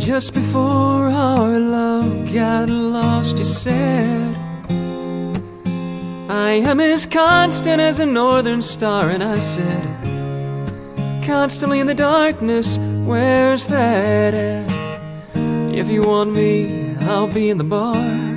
Just before our love got lost, you said, I am as constant as a northern star. And I said, constantly in the darkness, where's that at? If you want me, I'll be in the bar.